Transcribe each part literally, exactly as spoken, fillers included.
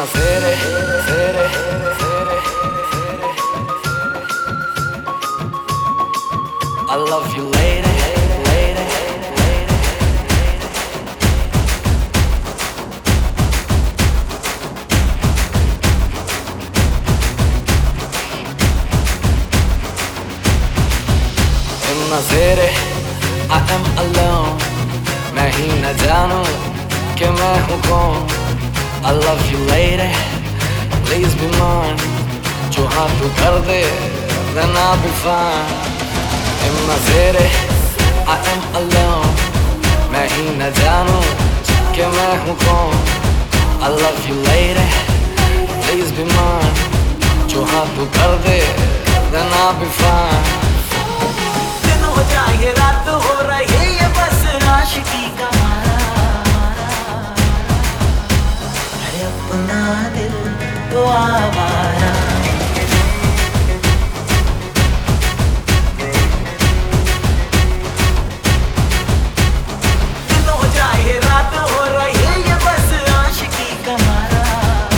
sere, sere, sere. I love you lady, lady, lady. In my city, I am alone. मैं ही न जानूं कि मैं हूँ कौन. I love you lady, please be mine. जो हाँ तू कर दे, then I'll be fine. In my city, I am alone. मैं ही न जानूं कि मैं हूँ कौन. I love you lady, please be mine. जो हाँ तू कर दे, then I'll be fine. दिन हो चाहे रात हो रही ये बस आशिकी का अरे अपना दिल तो आवारा. दिन हो चाहे रात हो रही ये बस आशिकी का मारा.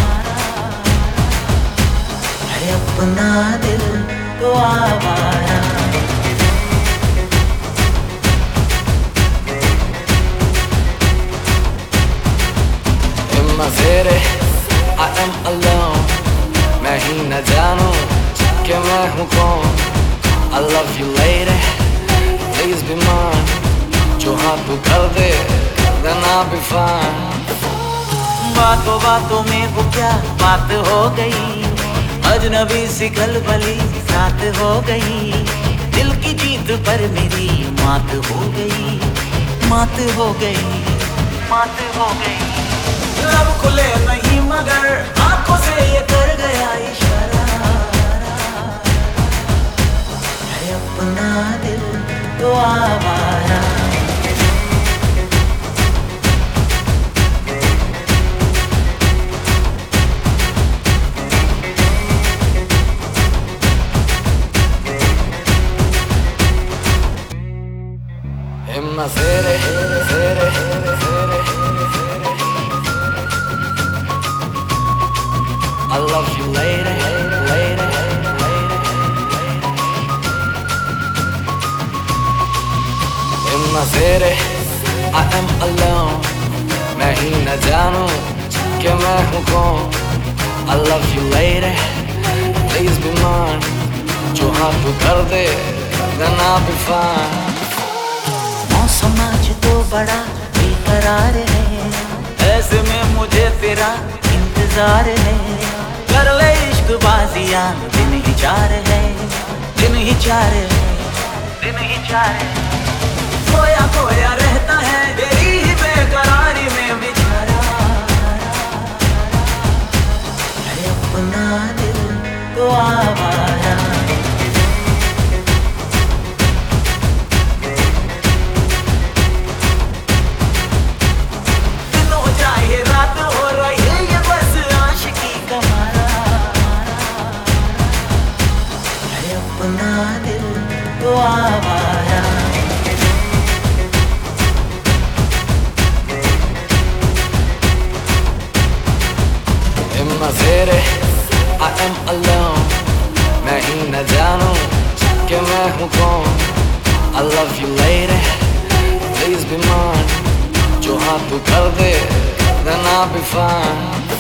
अरे अपना दिल तो आवारा. My city, I am alone. मैं ही न जानूं कि मैं हूँ कौन. I love you lady, please be mine. जो हाँ तू कर दे, then I'll be fine. बातों बातों में वो क्या बात हो गई. अजनबी सी खलबली रात हो गई. दिल की जीत पर मेरी मात हो गई. मात हो गई, मात हो गई. लब खुले नहीं मगर आंखों से ये कर गया इशारा. अरे अपना दिल तो आवारा. In my city, city, city. I love you lady, lady, lady. In my city, I am alone. मैं ही न जानूं कि मैं हूँ कौन. I love you lady, please be mine. जो हाँ तू कर दे, then I'll be fine. मौसम आज तो बड़ा बेकरार है. ऐसे में मुझे तेरा इंतजार है. कर ले इश्क बाजियां दिन ही चार है. दिन ही चार है, दिन ही चार है. खोया खोया रहता है तेरी ही बेकरारी में बेचारा. अरे अपना दिल तो आवारा. दिन हो चाहे रात हो रही ये बस आशिकी का मारा. अरे अपना दिल तो आवारा. In my city, I am alone. मैं ही न जानूं कि मैं हूँ कौन. I love you lady, please be mine. जो हाँ तू कर दे, then I'll be fine.